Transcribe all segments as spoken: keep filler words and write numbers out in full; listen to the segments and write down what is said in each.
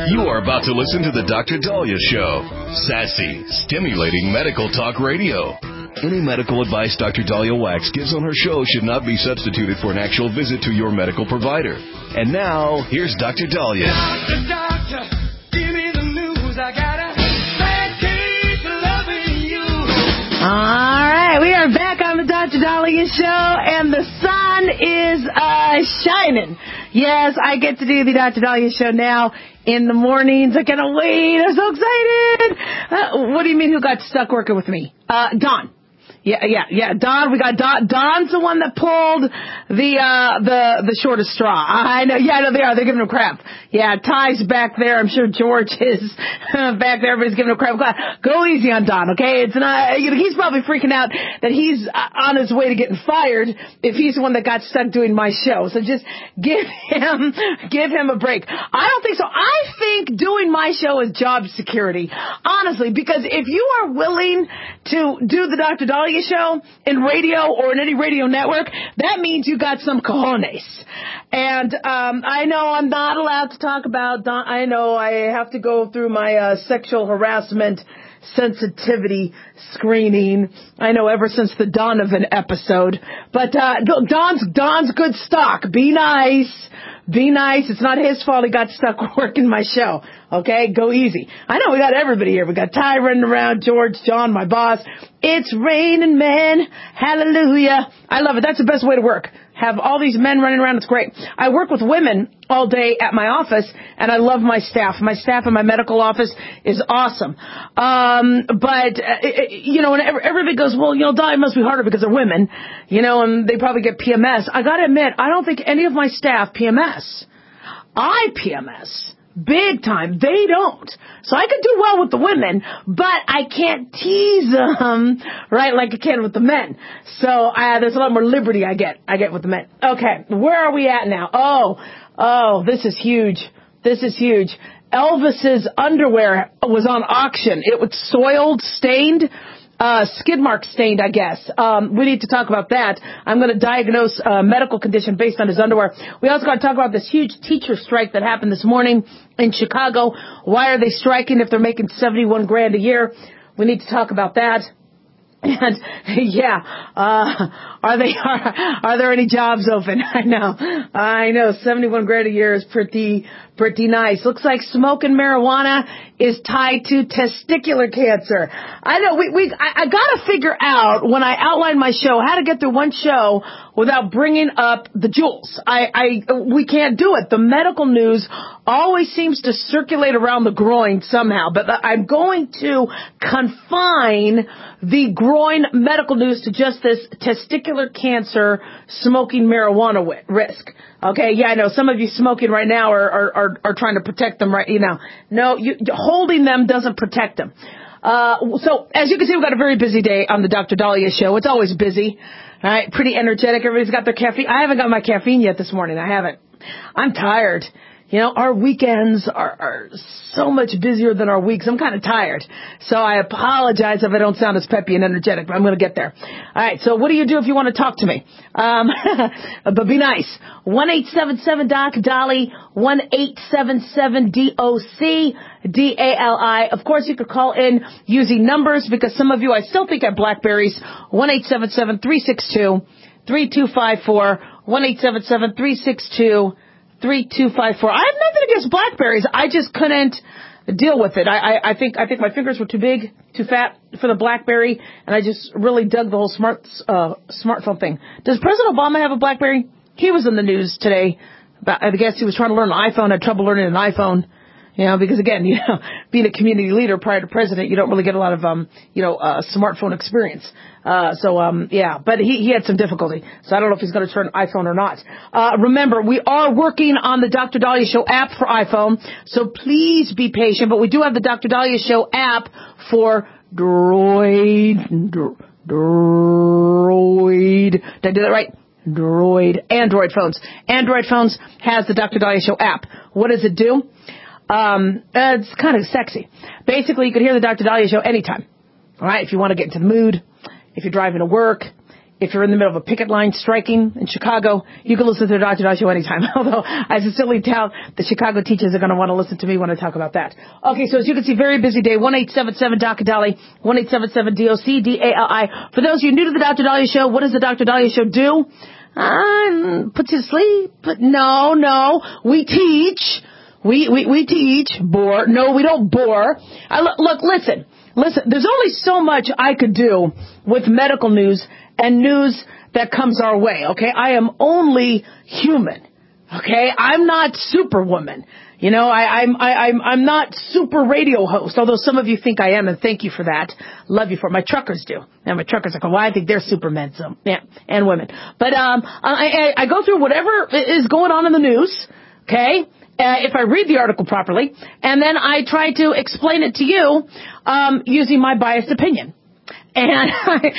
You are about to listen to the Doctor Dahlia Show. Sassy, stimulating medical talk radio. Any medical advice Doctor Dahlia Wax gives on her show should not be substituted for an actual visit to your medical provider. And now, here's Doctor Dahlia. Doctor, doctor, give me the news. I got a bad case of loving you. All right, we are back on the Doctor Dahlia Show, and the sun is uh, shining. Yes, I get to do the Doctor Dahlia Show now in the mornings. I cannot wait. I'm so excited. Uh, what do you mean who got stuck working with me? Uh, Don. Yeah, yeah, yeah. Don, we got Don. Don's the one that pulled the, uh, the, the shortest straw. I know. Yeah, I know they are. They're giving him crap. Yeah, Ty's back there. I'm sure George is back there. Everybody's giving him crap. Go easy on Don, okay? It's not, you know, he's probably freaking out that he's on his way to getting fired if he's the one that got stuck doing my show. So just give him, give him a break. I don't think so. I think doing my show is job security. Honestly, because if you are willing to do the Doctor Dahlia Show in radio or in any radio network, that means you got some cojones. And um, I know I'm not allowed to talk about Don. I know I have to go through my uh, sexual harassment sensitivity screening. I know ever since the Donovan episode. But uh, Don's Don's good stock. Be nice. Be nice. It's not his fault he got stuck working my show. Okay? Go easy. I know we got everybody here. We got Ty running around, George, John, my boss. It's raining men. Hallelujah. I love it. That's the best way to work. Have all these men running around. It's great. I work with women all day at my office, and I love my staff. My staff in my medical office is awesome. Um, but, uh, it, you know, and everybody goes, well, you know, Dahlia must be harder because they're women, you know, and they probably get P M S. I got to admit, I don't think any of my staff P M S. I P M S. Big time. They don't. So I could do well with the women, but I can't tease them, right, like I can with the men. So uh, there's a lot more liberty I get. I get with the men. Okay, where are we at now? Oh, oh, this is huge. This is huge. Elvis's underwear was on auction. It was soiled, stained. Uh, skid mark stained, I guess. Um, we need to talk about that. I'm going to diagnose a medical condition based on his underwear. We also got to talk about this huge teacher strike that happened this morning in Chicago. Why are they striking if they're making seventy-one grand a year? We need to talk about that. And yeah, uh, are they, are, are there any jobs open? I know, I know, seventy-one grand a year is pretty, pretty nice. Looks like smoking marijuana is tied to testicular cancer. I know, we, we, I, I gotta figure out when I outline my show how to get through one show without bringing up the jewels. I, I, we can't do it. The medical news always seems to circulate around the groin somehow, but I'm going to confine the groin medical news to just this testicular cancer smoking marijuana wi- risk. Okay, yeah, I know some of you smoking right now are, are, are, are trying to protect them right, you know. No, you, holding them doesn't protect them. Uh, so as you can see, we've got a very busy day on the Doctor Dahlia Show. It's always busy. All right, pretty energetic. Everybody's got their caffeine. I haven't got my caffeine yet this morning. I haven't. I'm tired. You know, our weekends are, are so much busier than our weeks. I'm kind of tired. So I apologize if I don't sound as peppy and energetic, but I'm going to get there. All right. So what do you do if you want to talk to me? Um, but be nice. one eight seven seven doc Dali, one eight seven seven D O C D A L I. Of course, you could call in using numbers because some of you I still think have Blackberries. one eight seven seven three six two three two five four. one eight seven seven three six two three two five four. I have nothing against Blackberries. I just couldn't deal with it. I, I, I think I think my fingers were too big, too fat for the Blackberry, and I just really dug the whole smart uh, smartphone thing. Does President Obama have a Blackberry? He was in the news today. About, I guess he was trying to learn an iPhone, had trouble learning an iPhone. You know, because again, you know, being a community leader prior to president, you don't really get a lot of, um, you know, uh, smartphone experience. Uh, so, um, yeah, but he, he had some difficulty. So I don't know if he's going to turn iPhone or not. Uh, remember, we are working on the Doctor Dahlia Show app for iPhone. So please be patient. But we do have the Doctor Dahlia Show app for Droid, dro- Droid. Did I do that right? Droid. Android phones. Android phones has the Doctor Dahlia Show app. What does it do? Um, uh, it's kind of sexy. Basically, you can hear the Doctor Dahlia Show anytime. All right, if you want to get into the mood, if you're driving to work, if you're in the middle of a picket line striking in Chicago, you can listen to the Doctor Dolly Show anytime. Although, I sincerely doubt the Chicago teachers are going to want to listen to me when I talk about that. Okay, so as you can see, very busy day. one eight seven seven Doctor Dolly, one eight seven seven D O C D A L I. For those of you new to the Doctor Dolly Show, what does the Doctor Dolly Show do? Uh, put you to sleep. But no, no. We teach. We, we, we teach. Bore. No, we don't bore. I, look, look, listen. Listen, there's only so much I could do with medical news and news that comes our way, okay? I am only human, okay? I'm not Superwoman. You know, I, I'm, I, I'm, I'm not super radio host, although some of you think I am, and thank you for that. Love you for it. My truckers do. And my truckers are going, well, I think they're supermen, so, yeah, and women. But, um, I, I, I go through whatever is going on in the news, okay? Uh, if I read the article properly, and then I try to explain it to you, um, using my biased opinion. And,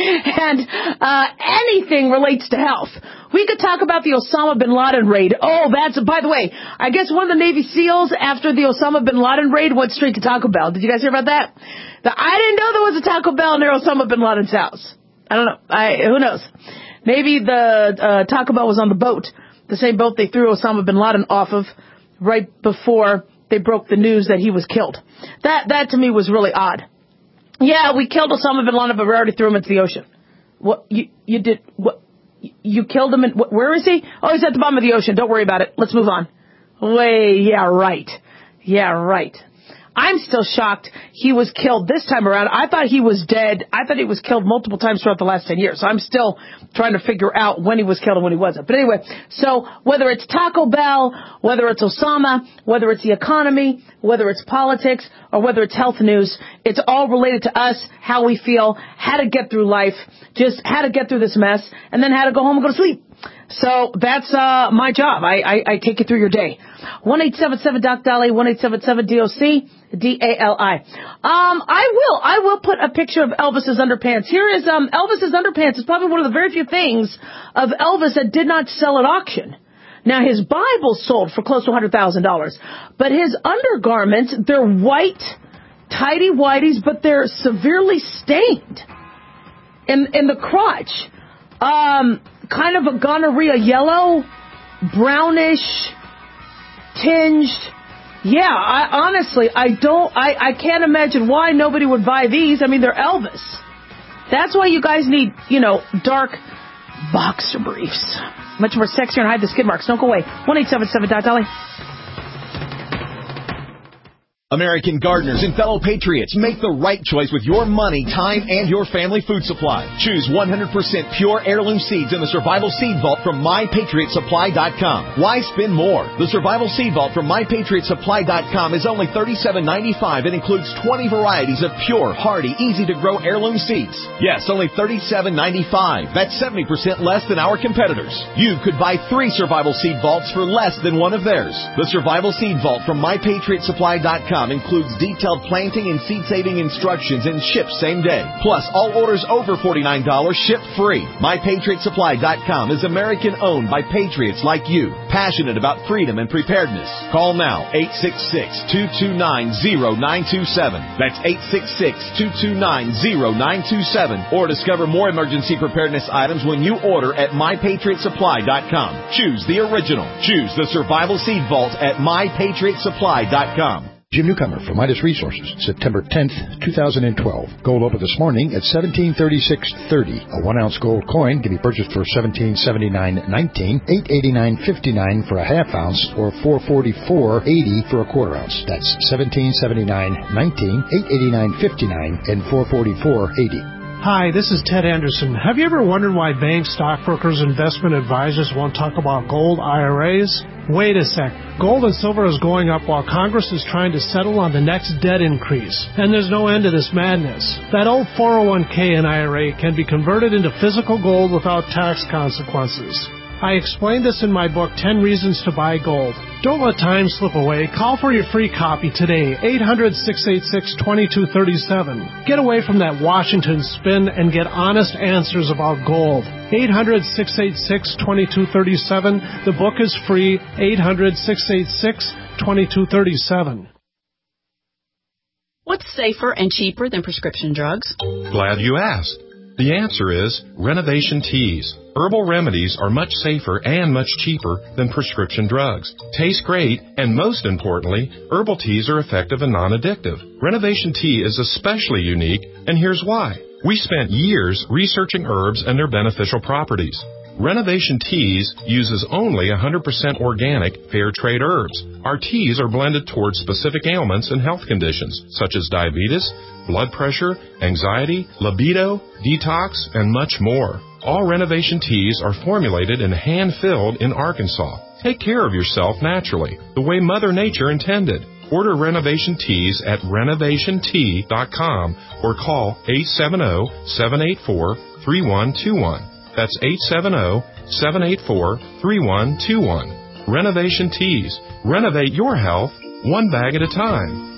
and, uh, anything relates to health. We could talk about the Osama bin Laden raid. Oh, that's, by the way, I guess one of the Navy SEALs after the Osama bin Laden raid went straight to Taco Bell. Did you guys hear about that? The, I didn't know there was a Taco Bell near Osama bin Laden's house. I don't know. I, who knows? Maybe the, uh, Taco Bell was on the boat. The same boat they threw Osama bin Laden off of right before they broke the news that he was killed. That, that to me was really odd. Yeah, we killed Osama bin Laden, but we already threw him into the ocean. What, you, you did, what, you killed him in, what, where is he? Oh, he's at the bottom of the ocean. Don't worry about it. Let's move on. Way, yeah, right. Yeah, right. I'm still shocked he was killed this time around. I thought he was dead. I thought he was killed multiple times throughout the last ten years. So I'm still trying to figure out when he was killed and when he wasn't. But anyway, so whether it's Taco Bell, whether it's Osama, whether it's the economy, whether it's politics, or whether it's health news, it's all related to us, how we feel, how to get through life, just how to get through this mess, and then how to go home and go to sleep. So that's uh my job. I, I, I take you through your day. one eight seven seven Doc Dolly, one eight seven seven D O C D A L I. Um, I will, I will put a picture of Elvis's underpants. Here is um Elvis's underpants. It's probably one of the very few things of Elvis that did not sell at auction. Now, his Bible sold for close to one hundred thousand dollars. But his undergarments, they're white, tighty-whities, but they're severely stained in, in the crotch. Um, kind of a gonorrhea yellow, brownish, tinged. Yeah, I, honestly, I don't, I, I can't imagine why nobody would buy these. I mean, they're Elvis. That's why you guys need, you know, dark boxer briefs. Much more sexier and hide the skid marks. Don't go away. one eight seven seven Doc Dolly. American gardeners and fellow patriots, make the right choice with your money, time, and your family food supply. Choose one hundred percent pure heirloom seeds in the Survival Seed Vault from my patriot supply dot com. Why spend more? The Survival Seed Vault from my patriot supply dot com is only thirty-seven ninety-five and includes twenty varieties of pure, hardy, easy-to-grow heirloom seeds. Yes, only thirty-seven ninety-five. That's seventy percent less than our competitors. You could buy three Survival Seed Vaults for less than one of theirs. The Survival Seed Vault from my patriot supply dot com includes detailed planting and seed-saving instructions and ships same day. Plus, all orders over forty-nine dollars ship free. my patriot supply dot com is American-owned by patriots like you, passionate about freedom and preparedness. Call now, eight six six, two two nine, zero nine two seven. That's eight six six, two two nine, zero nine two seven. Or discover more emergency preparedness items when you order at my patriot supply dot com. Choose the original. Choose the Survival Seed Vault at my patriot supply dot com. Jim Newcomer from Midas Resources, September tenth, two thousand twelve. Gold opened this morning at seventeen thirty-six thirty. A one-ounce gold coin can be purchased for seventeen seventy-nine nineteen, eight eighty-nine fifty-nine for a half ounce, or four forty-four eighty for a quarter ounce. That's seventeen seventy-nine nineteen, eight eighty-nine fifty-nine, and four forty-four eighty. Hi, this is Ted Anderson. Have you ever wondered why banks, stockbrokers, investment advisors won't talk about gold I R As? Wait a sec. Gold and silver is going up while Congress is trying to settle on the next debt increase. And there's no end to this madness. That old four oh one k and I R A can be converted into physical gold without tax consequences. I explained this in my book, ten Reasons to Buy Gold. Don't let time slip away. Call for your free copy today, eight hundred, six eight six, two two three seven. Get away from that Washington spin and get honest answers about gold. eight hundred, six eight six, two two three seven. The book is free, eight hundred, six eight six, two two three seven. What's safer and cheaper than prescription drugs? Glad you asked. The answer is Renovation Teas. Herbal remedies are much safer and much cheaper than prescription drugs. Taste great, and most importantly, herbal teas are effective and non-addictive. Renovation Tea is especially unique, and here's why. We spent years researching herbs and their beneficial properties. Renovation Teas uses only one hundred percent organic, fair trade herbs. Our teas are blended towards specific ailments and health conditions, such as diabetes, blood pressure, anxiety, libido, detox, and much more. All Renovation Teas are formulated and hand-filled in Arkansas. Take care of yourself naturally, the way Mother Nature intended. Order Renovation Teas at renovation tea dot com or call eight seven zero, seven eight four, three one two one. That's eight seven zero, seven eight four, three one two one. Renovation Teas. Renovate your health one bag at a time.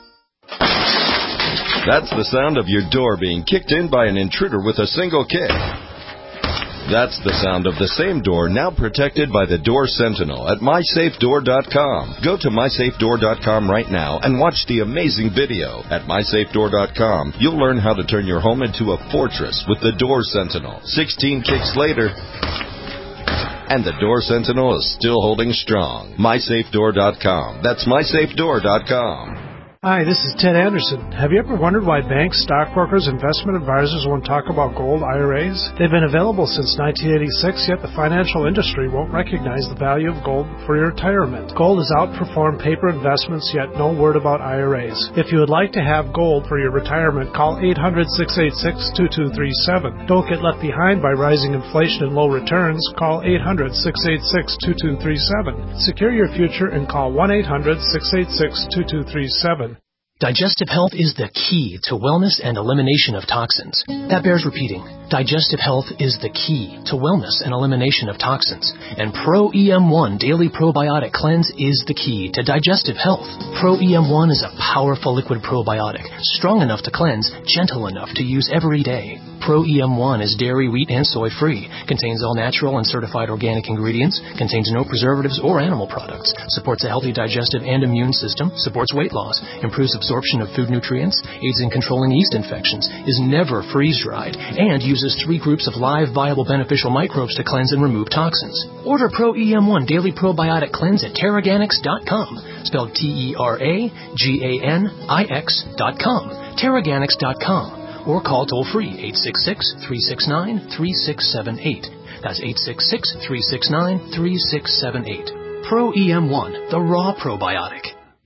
That's the sound of your door being kicked in by an intruder with a single kick. That's the sound of the same door now protected by the Door Sentinel at my safe door dot com. Go to my safe door dot com right now and watch the amazing video. At my safe door dot com, you'll learn how to turn your home into a fortress with the Door Sentinel. sixteen kicks later, and the Door Sentinel is still holding strong. my safe door dot com. That's my safe door dot com. Hi, this is Ted Anderson. Have you ever wondered why banks, stockbrokers, investment advisors won't talk about gold I R As? They've been available since nineteen eighty-six, yet the financial industry won't recognize the value of gold for your retirement. Gold has outperformed paper investments, yet no word about I R As. If you would like to have gold for your retirement, call eight hundred, six eight six, two two three seven. Don't get left behind by rising inflation and low returns. Call eight hundred, six eight six, two two three seven. Secure your future and call one eight hundred, six eight six, two two three seven. Digestive health is the key to wellness and elimination of toxins. That bears repeating. Digestive health is the key to wellness and elimination of toxins. And Pro E M one Daily Probiotic Cleanse is the key to digestive health. Pro E M one is a powerful liquid probiotic, strong enough to cleanse, gentle enough to use every day. Pro E M one is dairy, wheat, and soy-free, contains all natural and certified organic ingredients, contains no preservatives or animal products, supports a healthy digestive and immune system, supports weight loss, improves absorption of food nutrients, aids in controlling yeast infections, is never freeze-dried, and uses three groups of live, viable, beneficial microbes to cleanse and remove toxins. Order Pro E M one Daily Probiotic Cleanse at Terraganix dot com, spelled T E R A G A N I X dot com, Terraganix dot com. Or call toll-free eight six six, three six nine, three six seven eight. That's eight six six, three six nine, three six seven eight. Pro E M one, the raw probiotic.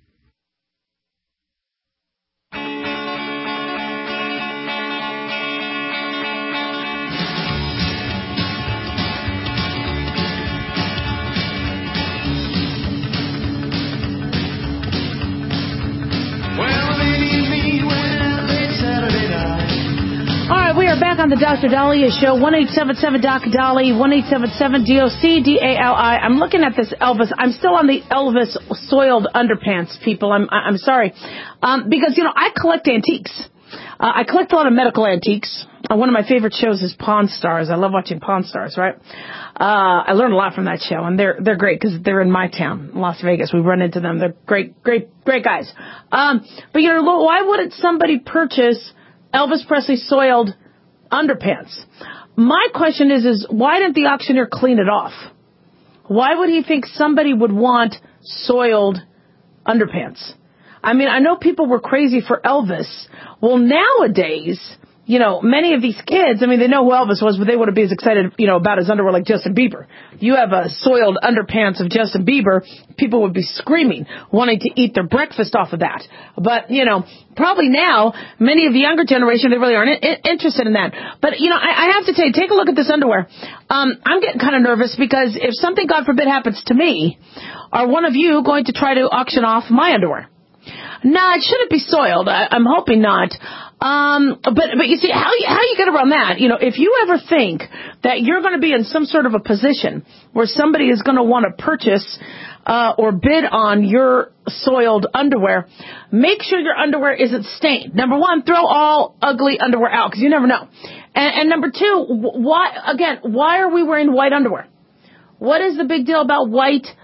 We are back on the Doctor Dahlia Show, one eight seven seven D O C Dolly, one eight seven seven D O C D A L I. I'm looking at this Elvis. I'm still on the Elvis soiled underpants, people. I'm I'm sorry. Um, because, you know, I collect antiques. Uh, I collect a lot of medical antiques. Uh, one of my favorite shows is Pawn Stars. I love watching Pawn Stars, right? Uh, I learned a lot from that show, and they're they're great because they're in my town, Las Vegas. We run into them. They're great, great, great guys. Um, but, you know, why wouldn't somebody purchase Elvis Presley soiled underpants? My question is, is why didn't the auctioneer clean it off? Why would he think somebody would want soiled underpants? I mean, I know people were crazy for Elvis. Well, nowadays, you know, many of these kids, I mean, they know who Elvis was, but they wouldn't be as excited, you know, about his underwear like Justin Bieber. You have a soiled underpants of Justin Bieber, people would be screaming, wanting to eat their breakfast off of that. But, you know, probably now, many of the younger generation, they really aren't I- interested in that. But, you know, I, I have to tell you, take a look at this underwear. Um, I'm getting kind of nervous because if something, God forbid, happens to me, are one of you going to try to auction off my underwear? No, it shouldn't be soiled. I, I'm hoping not. Um, but, but you see, how you, how you get around that? You know, if you ever think that you're going to be in some sort of a position where somebody is going to want to purchase, uh, or bid on your soiled underwear, make sure your underwear isn't stained. Number one, throw all ugly underwear out because you never know. And, and number two, why, again, why are we wearing white underwear? What is the big deal about white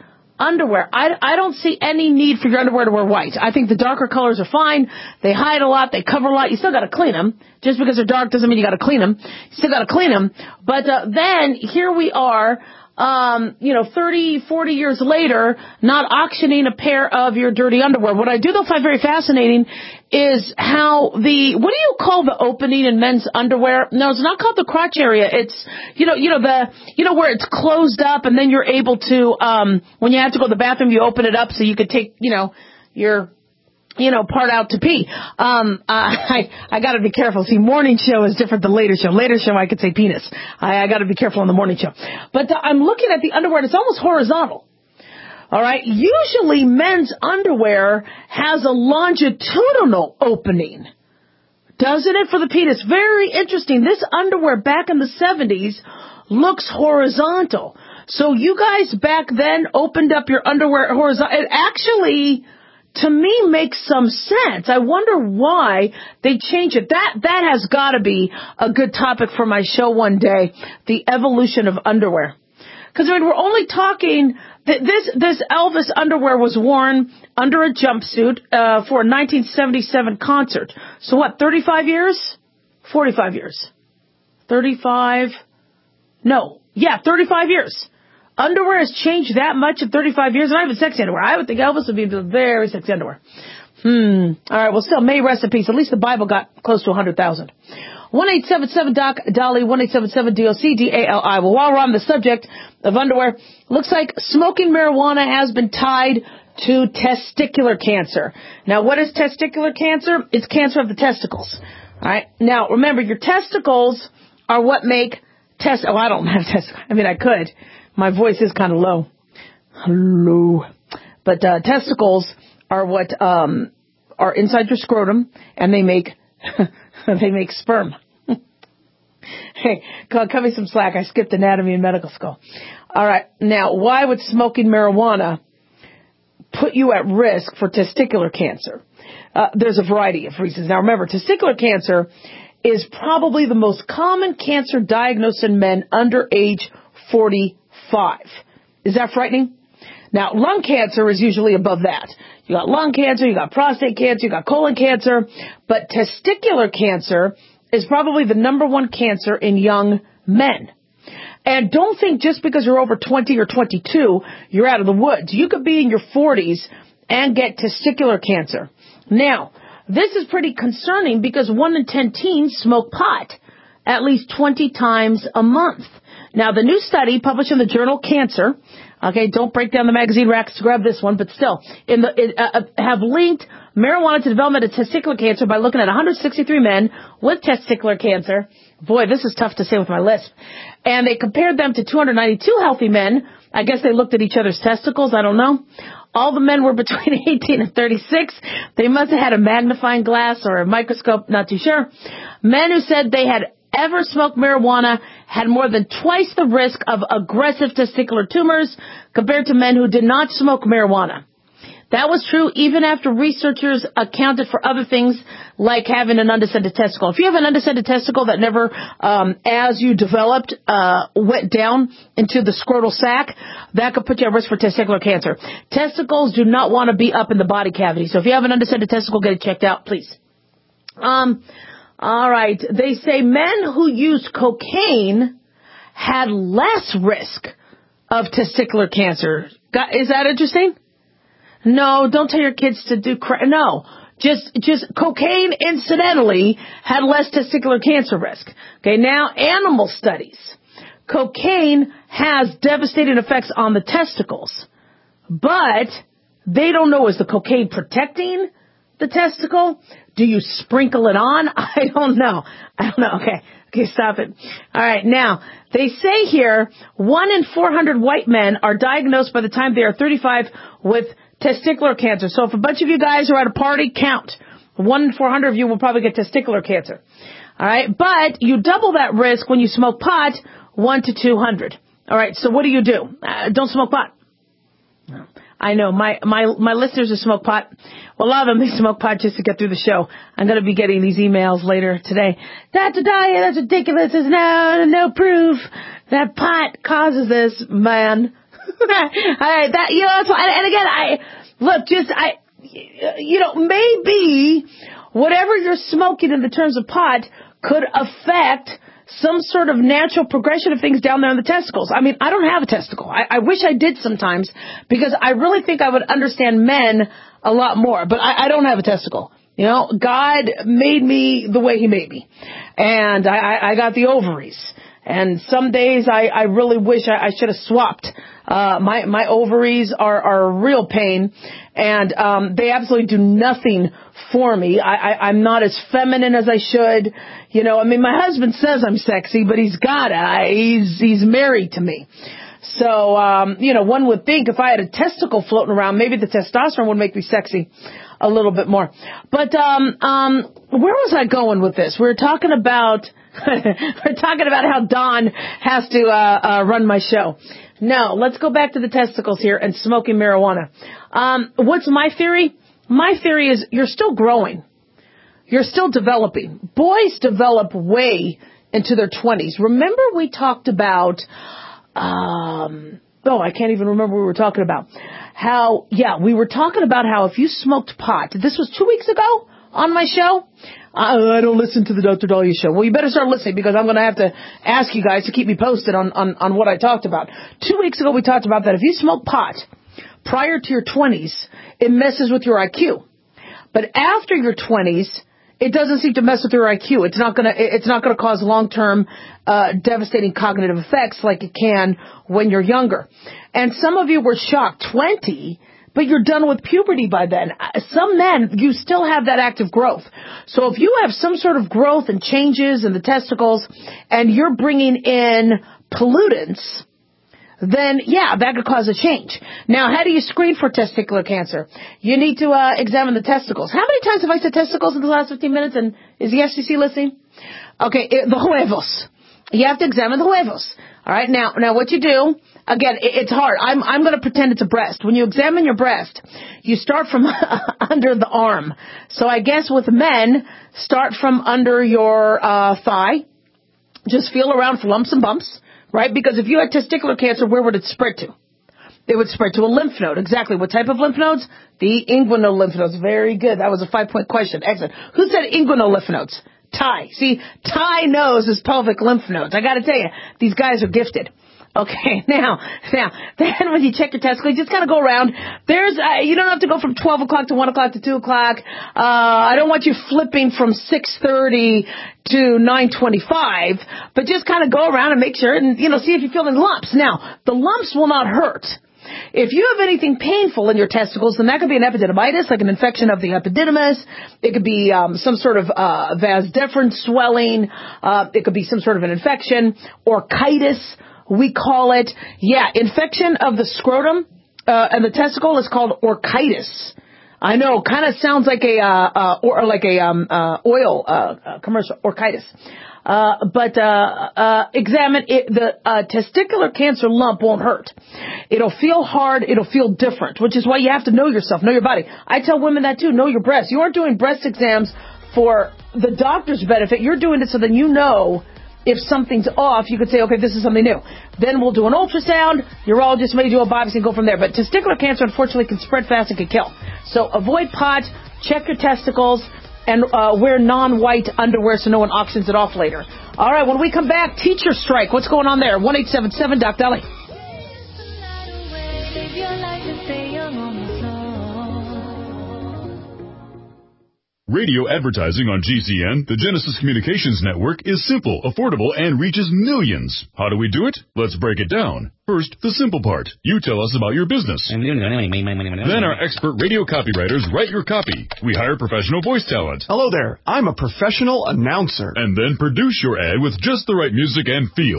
underwear. I, I don't see any need for your underwear to wear white. I think the darker colors are fine. They hide a lot. They cover a lot. You still got to clean them. Just because they're dark doesn't mean you got to clean them. You still got to clean them. But uh, then here we are, um, you know, thirty, forty years later, not auctioning a pair of your dirty underwear. What I do though find very fascinating is how the, what do you call the opening in men's underwear? No, it's not called the crotch area. It's, you know, you know, the, you know, where it's closed up and then you're able to, um, when you have to go to the bathroom, you open it up so you could take, you know, your, you know, part out to pee. Um, uh, I, I gotta be careful. See, morning show is different than later show. Later show, I could say penis. I, I gotta be careful on the morning show. But uh, I'm looking at the underwear and it's almost horizontal. All right. Usually men's underwear has a longitudinal opening. Doesn't it for the penis? Very interesting. This underwear back in the seventies looks horizontal. So you guys back then opened up your underwear horizontal. It actually, to me, makes some sense. I wonder why they changed it. That, that has got to be a good topic for my show one day, the evolution of underwear. Because I mean, we're only talking that this this Elvis underwear was worn under a jumpsuit uh, for a nineteen seventy-seven concert. So what? Thirty-five years? Forty-five years? Thirty-five? No, yeah, thirty-five years. Underwear has changed that much in thirty-five years. Not even sexy underwear. I would think Elvis would be very sexy underwear. Hmm. All right. Well, still, may rest in peace. At least the Bible got close to a hundred thousand. one eight seven seven doc Dolly, one eight seven seven D O C D A L I. Well, while we're on the subject of underwear, looks like smoking marijuana has been tied to testicular cancer. Now, what is testicular cancer? It's cancer of the testicles. All right. Now, remember, your testicles are what make test. Oh, I don't have testicles. I mean, I could. My voice is kind of low. Hello. But uh, testicles are what um, are inside your scrotum, and they make they make sperm. Hey, cut me some slack. I skipped anatomy in medical school. All right. Now, why would smoking marijuana put you at risk for testicular cancer? Uh, there's a variety of reasons. Now, remember, testicular cancer is probably the most common cancer diagnosed in men under age forty-five. Is that frightening? Now, lung cancer is usually above that. You got lung cancer, you got prostate cancer, you got colon cancer, but testicular cancer is probably the number one cancer in young men. And don't think just because you're over twenty or twenty-two, you're out of the woods. You could be in your forties and get testicular cancer. Now, this is pretty concerning because one in ten teens smoke pot at least twenty times a month. Now, the new study published in the journal Cancer, okay, don't break down the magazine racks to grab this one, but still, in the it, uh, have linked marijuana to development of testicular cancer by looking at one hundred sixty-three men with testicular cancer. Boy, this is tough to say with my lisp. And they compared them to two hundred ninety-two healthy men. I guess they looked at each other's testicles. I don't know. All the men were between eighteen and thirty-six. They must have had a magnifying glass or a microscope, not too sure. Men who said they had ever smoked marijuana had more than twice the risk of aggressive testicular tumors compared to men who did not smoke marijuana. That was true even after researchers accounted for other things like having an undescended testicle. If you have an undescended testicle that never, um, as you developed, uh, went down into the scrotal sac, that could put you at risk for testicular cancer. Testicles do not want to be up in the body cavity. So if you have an undescended testicle, get it checked out, please. Um, all right. They say men who used cocaine had less risk of testicular cancer. Is that interesting? No, don't tell your kids to do crack. No, just, just cocaine incidentally had less testicular cancer risk. Okay, now animal studies. Cocaine has devastating effects on the testicles, but they don't know, is the cocaine protecting the testicle? Do you sprinkle it on? I don't know. I don't know. Okay. Okay, stop it. All right. Now, they say here, one in four hundred white men are diagnosed by the time they are thirty-five with testicular cancer. So if a bunch of you guys are at a party, count. One in four hundred of you will probably get testicular cancer. All right. But you double that risk when you smoke pot, one to two hundred. All right. So what do you do? Uh, don't smoke pot. No. I know my, my, my listeners who smoke pot. Well, a lot of them, they smoke pot just to get through the show. I'm going to be getting these emails later today. Doctor Dahlia, that's ridiculous. There's no, no proof that pot causes this, man. I, that, you know, that's why, and again, I, look, just, I, you know, maybe whatever you're smoking in the terms of pot could affect some sort of natural progression of things down there in the testicles. I mean, I don't have a testicle. I, I wish I did sometimes because I really think I would understand men a lot more, but I, I don't have a testicle. You know, God made me the way he made me, and I, I, I got the ovaries. And some days I, I really wish I, I should have swapped. Uh, my, my ovaries are, are a real pain, and um, they absolutely do nothing for me. I, I, I'm not as feminine as I should. You know, I mean, my husband says I'm sexy, but he's gotta. He's, he's married to me. So, um, you know, one would think if I had a testicle floating around, maybe the testosterone would make me sexy a little bit more. But um, um, where was I going with this? We were talking about... We're talking about how Don has to uh, uh, run my show. No, let's go back to the testicles here and smoking marijuana. Um, what's my theory? My theory is you're still growing. You're still developing. Boys develop way into their twenties. Remember we talked about, um, oh, I can't even remember what we were talking about. How, yeah, we were talking about how if you smoked pot, this was two weeks ago on my show. I, I don't listen to the Doctor Dahlia show. Well, you better start listening because I'm going to have to ask you guys to keep me posted on, on, on what I talked about. Two weeks ago, we talked about that if you smoke pot prior to your twenties, it messes with your I Q. But after your twenties, it doesn't seem to mess with your I Q. It's not going to, it's not going to cause long-term, uh, devastating cognitive effects like it can when you're younger. And some of you were shocked. twenty But you're done with puberty by then. Some men, you still have that active growth. So if you have some sort of growth and changes in the testicles and you're bringing in pollutants, then, yeah, that could cause a change. Now, how do you screen for testicular cancer? You need to uh, examine the testicles. How many times have I said testicles in the last fifteen minutes? And is the F C C listening? Okay, it, the huevos. You have to examine the huevos. All right, now, now what you do, again, it, it's hard. I'm, I'm going to pretend it's a breast. When you examine your breast, you start from under the arm. So I guess with men, start from under your uh, thigh. Just feel around for lumps and bumps, right? Because if you had testicular cancer, where would it spread to? It would spread to a lymph node. Exactly. What type of lymph nodes? The inguinal lymph nodes. Very good. That was a five-point question. Excellent. Who said inguinal lymph nodes? Ty. See, Ty knows his pelvic lymph nodes. I got to tell you, these guys are gifted. Okay, now, now, then when you check your testicles, you just got to go around. There's, uh, you don't have to go from twelve o'clock to one o'clock to two o'clock. Uh, I don't want you flipping from six thirty to nine twenty-five, but just kind of go around and make sure and, you know, see if you feel any lumps. Now, the lumps will not hurt. If you have anything painful in your testicles, then that could be an epididymitis, like an infection of the epididymis. It could be um, some sort of uh, vas deferens swelling. Uh, it could be some sort of an infection, orchitis, we call it. Yeah, infection of the scrotum uh, and the testicle is called orchitis. I know, kind of sounds like a uh, uh, or like a um, uh, oil uh, uh, commercial, orchitis. Uh, but, uh, uh, examine it. The, uh, testicular cancer lump won't hurt. It'll feel hard. It'll feel different, which is why you have to know yourself, know your body. I tell women that too. Know your breasts. You aren't doing breast exams for the doctor's benefit. You're doing it so that you know if something's off, you could say, okay, this is something new. Then we'll do an ultrasound. Urologist may do a biopsy and go from there. But testicular cancer, unfortunately, can spread fast and can kill. So avoid pot, check your testicles, and uh, wear non-white underwear so no one auctions it off later. All right, when we come back, teacher strike. What's going on there? one eight seven seven Doc Dolly. Radio advertising on G C N, the Genesis Communications Network, is simple, affordable, and reaches millions. How do we do it? Let's break it down. First, the simple part. You tell us about your business. Then our expert radio copywriters write your copy. We hire professional voice talent. Hello there. I'm a professional announcer. And then produce your ad with just the right music and feel.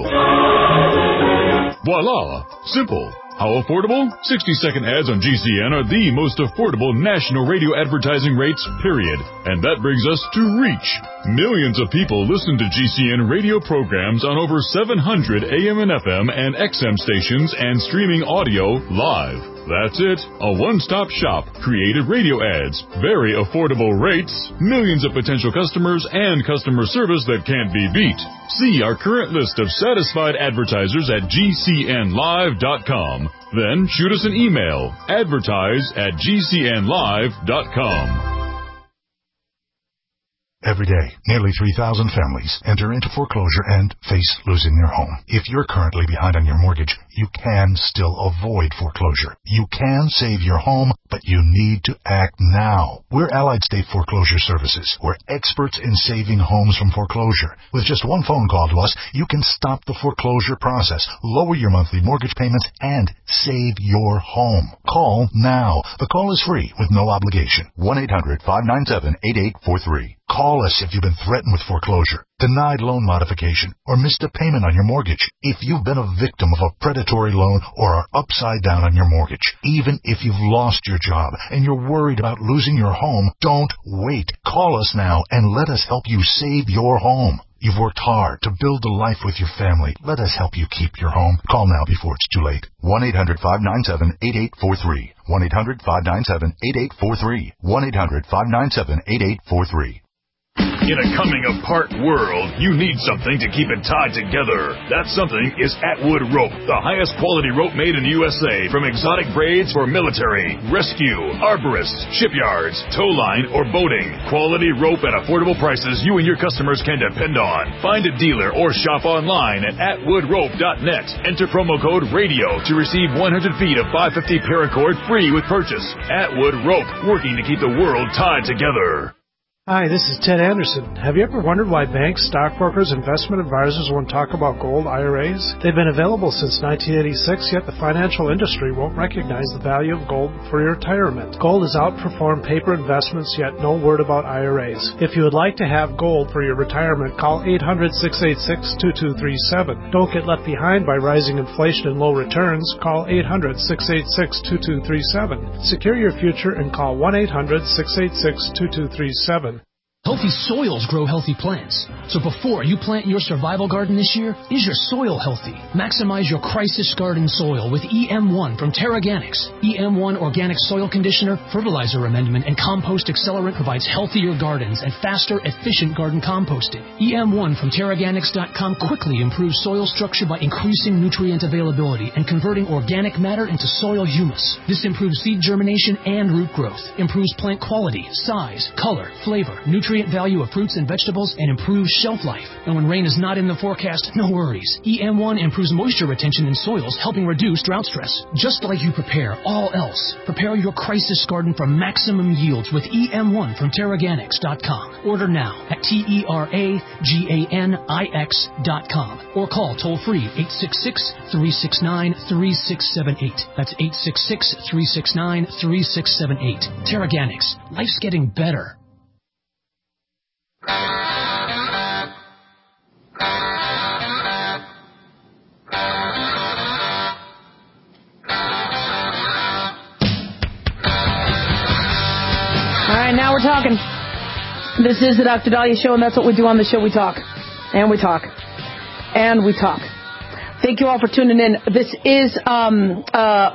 Voila! Simple. How affordable? sixty-second ads on G C N are the most affordable national radio advertising rates, period. And that brings us to reach. Millions of people listen to G C N radio programs on over seven hundred A M and F M and X M stations and streaming audio live. That's it. A one-stop shop. Creative radio ads. Very affordable rates. Millions of potential customers and customer service that can't be beat. See our current list of satisfied advertisers at G C N live dot com. Then shoot us an email. Advertise at G C N live dot com. Every day, nearly three thousand families enter into foreclosure and face losing their home. If you're currently behind on your mortgage, you can still avoid foreclosure. You can save your home, but you need to act now. We're Allied State Foreclosure Services. We're experts in saving homes from foreclosure. With just one phone call to us, you can stop the foreclosure process, lower your monthly mortgage payments, and save your home. Call now. The call is free with no obligation. one eight hundred five nine seven eight eight four three. Call us if you've been threatened with foreclosure, denied loan modification, or missed a payment on your mortgage. If you've been a victim of a predatory loan or are upside down on your mortgage, even if you've lost your job and you're worried about losing your home, don't wait. Call us now and let us help you save your home. You've worked hard to build a life with your family. Let us help you keep your home. Call now before it's too late. one eight hundred five nine seven eight eight four three. one eight hundred five nine seven eight eight four three. one eight hundred five nine seven eight eight four three. In a coming-apart world, you need something to keep it tied together. That something is Atwood Rope, the highest quality rope made in the U S A, from exotic braids for military, rescue, arborists, shipyards, tow line, or boating. Quality rope at affordable prices you and your customers can depend on. Find a dealer or shop online at atwood rope dot net. Enter promo code RADIO to receive one hundred feet of five fifty paracord free with purchase. Atwood Rope, working to keep the world tied together. Hi, this is Ted Anderson. Have you ever wondered why banks, stockbrokers, investment advisors won't talk about gold I R As? They've been available since nineteen eighty-six, yet the financial industry won't recognize the value of gold for your retirement. Gold has outperformed paper investments, yet no word about I R As. If you would like to have gold for your retirement, call eight hundred, six eight six, two two three seven. Don't get left behind by rising inflation and low returns. Call eight hundred, six eight six, two two three seven. Secure your future and call one eight hundred, six eight six, two two three seven. Healthy soils grow healthy plants. So before you plant your survival garden this year, is your soil healthy? Maximize your crisis garden soil with E M one from Terraganics. E M one Organic Soil Conditioner, Fertilizer Amendment, and Compost Accelerant provides healthier gardens and faster, efficient garden composting. E M one from Terraganics dot com quickly improves soil structure by increasing nutrient availability and converting organic matter into soil humus. This improves seed germination and root growth, improves plant quality, size, color, flavor, nutrient value of fruits and vegetables, and improves shelf life. And when rain is not in the forecast, no worries. E M one improves moisture retention in soils, helping reduce drought stress. Just like you prepare all else, prepare your crisis garden for maximum yields with E M one from Terraganics dot com. Order now at T E R A G A N I X dot com or call toll-free eight six six, three six nine, three six seven eight. That's eight six six, three six nine, three six seven eight. Terraganics. Life's getting better. All right, now we're talking. This is the Doctor Dahlia Show, and that's what we do on the show. We talk, and we talk, and we talk. Thank you all for tuning in. This is um uh.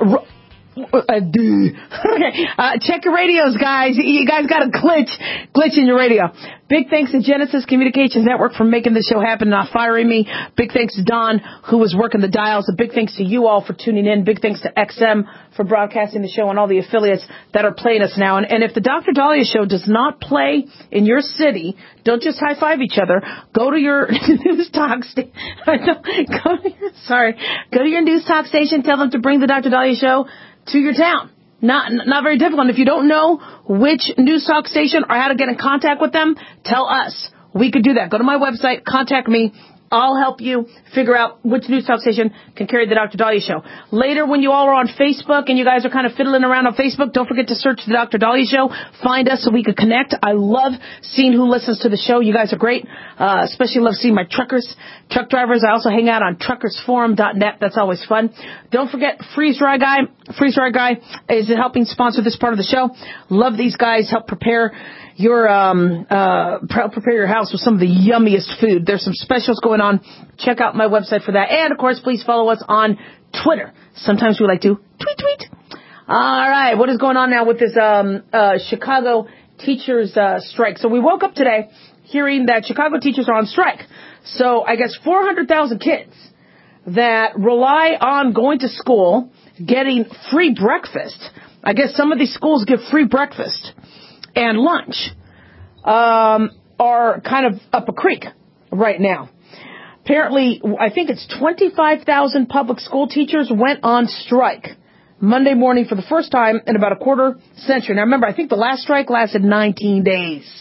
Okay, uh, check your radios, guys. You guys got a glitch, glitch in your radio. Big thanks to Genesis Communications Network for making the show happen, not firing me. Big thanks to Don, who was working the dials. A big thanks to you all for tuning in. Big thanks to X M for broadcasting the show and all the affiliates that are playing us now. And, and if the Doctor Dahlia Show does not play in your city, don't just high five each other. Go to your news talk station. go to your, sorry, go to your news talk station. Tell them to bring the Doctor Dahlia Show to your town. Not not very difficult. And if you don't know which news talk station or how to get in contact with them, tell us. We could do that. Go to my website, contact me. I'll help you figure out which news talk station can carry the Doctor Dahlia Show. Later, when you all are on Facebook and you guys are kind of fiddling around on Facebook, don't forget to search the Doctor Dahlia Show. Find us so we can connect. I love seeing who listens to the show. You guys are great. Uh, especially love seeing my truckers, truck drivers. I also hang out on truckers forum dot net. That's always fun. Don't forget Freeze Dry Guy. Freeze Dry Guy is helping sponsor this part of the show. Love these guys. Help prepare your um uh prepare your house with some of the yummiest food. There's some specials going on. Check out my website for that. And of course, please follow us on Twitter. Sometimes we like to tweet tweet. All right, what is going on now with this um, uh, Chicago teachers uh, strike? So we woke up today hearing that Chicago teachers are on strike. So I guess four hundred thousand kids that rely on going to school, getting free breakfast. I guess some of these schools give free breakfast and lunch, um, are kind of up a creek right now. Apparently, I think it's twenty-five thousand public school teachers went on strike Monday morning for the first time in about a quarter century. Now remember, I think the last strike lasted nineteen days.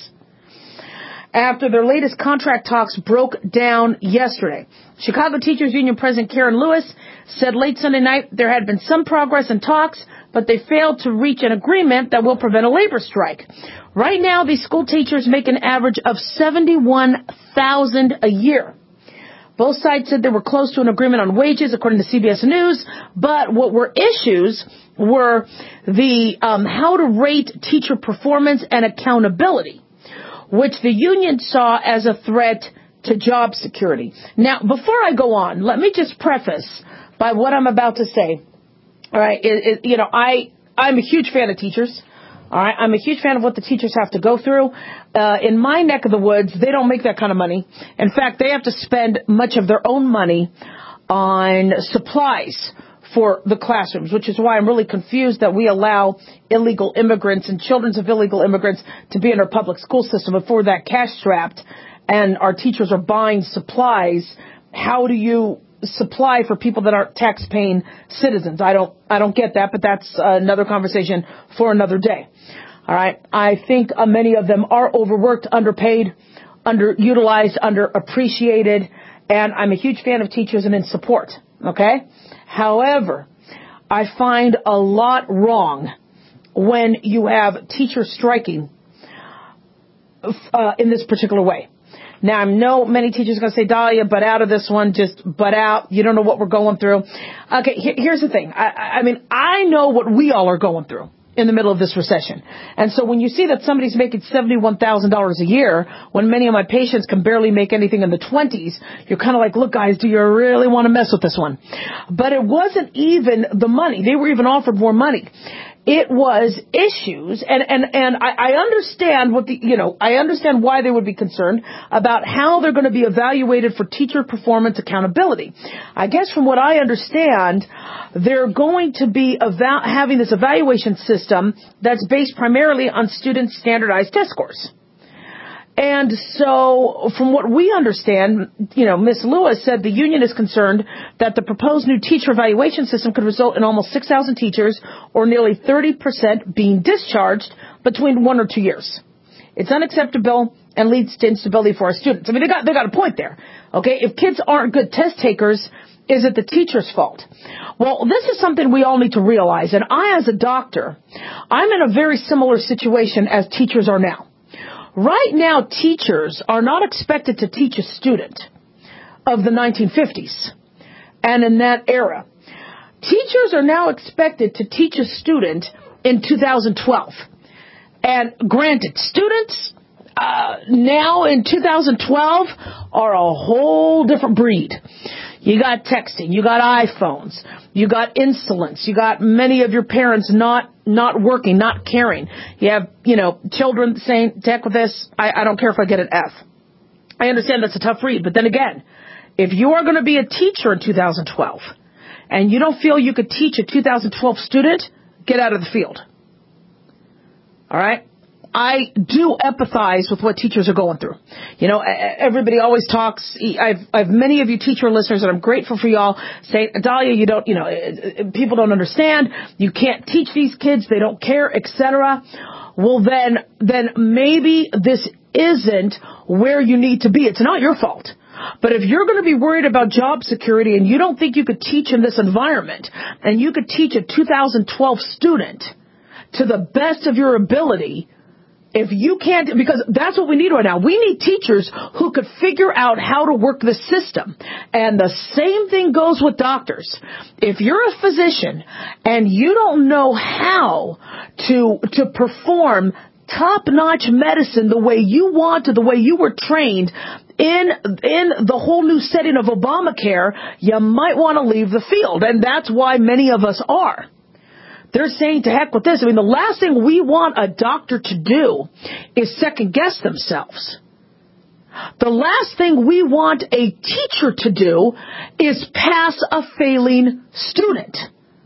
After their latest contract talks broke down yesterday, Chicago Teachers Union President Karen Lewis said late Sunday night there had been some progress in talks, but they failed to reach an agreement that will prevent a labor strike. Right now, these school teachers make an average of seventy-one thousand dollars a year. Both sides said they were close to an agreement on wages, according to C B S News, but what were issues were the um, how to rate teacher performance and accountability, which the union saw as a threat to job security. Now, before I go on, let me just preface by what I'm about to say. All right, it, it, you know, I, I'm a huge fan of teachers. All right, I'm a huge fan of what the teachers have to go through. Uh, in my neck of the woods, they don't make that kind of money. In fact, they have to spend much of their own money on supplies for the classrooms, which is why I'm really confused that we allow illegal immigrants and children of illegal immigrants to be in our public school system before that cash-strapped and our teachers are buying supplies. How do you supply for people that aren't tax-paying citizens? I don't, I don't get that, but that's another conversation for another day. All right. I think uh, many of them are overworked, underpaid, underutilized, underappreciated, and I'm a huge fan of teachers and in support. Okay. However, I find a lot wrong when you have teachers striking uh, in this particular way. Now, I know many teachers are going to say, Dahlia, butt out of this one, just butt out. You don't know what we're going through. Okay, here, here's the thing. I, I mean, I know what we all are going through in the middle of this recession. And so when you see that somebody's making seventy-one thousand dollars a year, when many of my patients can barely make anything in the twenties, you're kind of like, look, guys, do you really want to mess with this one? But it wasn't even the money. They were even offered more money. It was issues, and, and, and I, I understand what the, you know, I understand why they would be concerned about how they're going to be evaluated for teacher performance accountability. I guess from what I understand, they're going to be eva- having this evaluation system that's based primarily on students' standardized test scores. And so, from what we understand, you know, Miz Lewis said the union is concerned that the proposed new teacher evaluation system could result in almost six thousand teachers, or nearly thirty percent, being discharged between one or two years. It's unacceptable and leads to instability for our students. I mean, they got they got a point there. Okay, if kids aren't good test takers, is it the teacher's fault? Well, this is something we all need to realize. And I, as a doctor, I'm in a very similar situation as teachers are now. Right now, teachers are not expected to teach a student of the nineteen fifties and in that era. Teachers are now expected to teach a student in two thousand twelve. And granted, students uh, now in two thousand twelve are a whole different breed. You got texting, you got iPhones, you got insolence, you got many of your parents not not working, not caring. You have, you know, children saying, heck with this, I, I don't care if I get an F. I understand that's a tough read, but then again, if you are going to be a teacher in two thousand twelve and you don't feel you could teach a two thousand twelve student, get out of the field. All right? I do empathize with what teachers are going through. You know, everybody always talks. I've, I've many of you teacher listeners, and I'm grateful for y'all, say, Dahlia, you don't, you know, people don't understand. You can't teach these kids. They don't care, et cetera. Well, then, then maybe this isn't where you need to be. It's not your fault. But if you're going to be worried about job security and you don't think you could teach in this environment, and you could teach a two thousand twelve student to the best of your ability, if you can't, because that's what we need right now. We need teachers who could figure out how to work the system. And the same thing goes with doctors. If you're a physician and you don't know how to, to perform top-notch medicine the way you want to, the way you were trained in, in the whole new setting of Obamacare, you might want to leave the field. And that's why many of us are. They're saying to heck with this. I mean, the last thing we want a doctor to do is second guess themselves. The last thing we want a teacher to do is pass a failing student.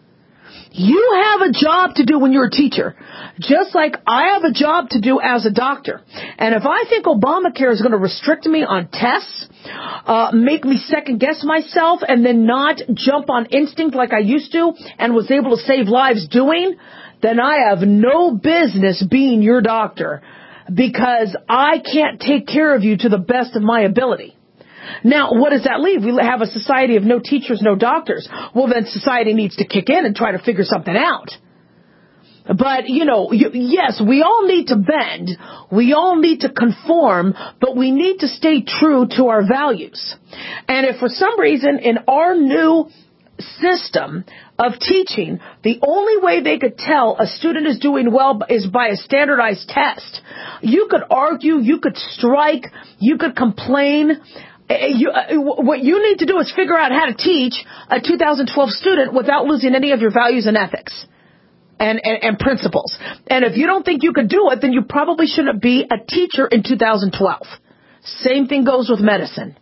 You have a job to do when you're a teacher, just like I have a job to do as a doctor. And if I think Obamacare is going to restrict me on tests, uh, make me second guess myself, and then not jump on instinct like I used to and was able to save lives doing, then I have no business being your doctor, because I can't take care of you to the best of my ability. Now, what does that leave? We have a society of no teachers, no doctors. Well, then society needs to kick in and try to figure something out. But, you know, you, yes, we all need to bend. We all need to conform, but we need to stay true to our values. And if for some reason in our new system of teaching, the only way they could tell a student is doing well is by a standardized test, you could argue, you could strike, you could complain. You, uh, what you need to do is figure out how to teach a two thousand twelve student without losing any of your values and ethics and, and, and principles. And if you don't think you could do it, then you probably shouldn't be a teacher in two thousand twelve. Same thing goes with medicine.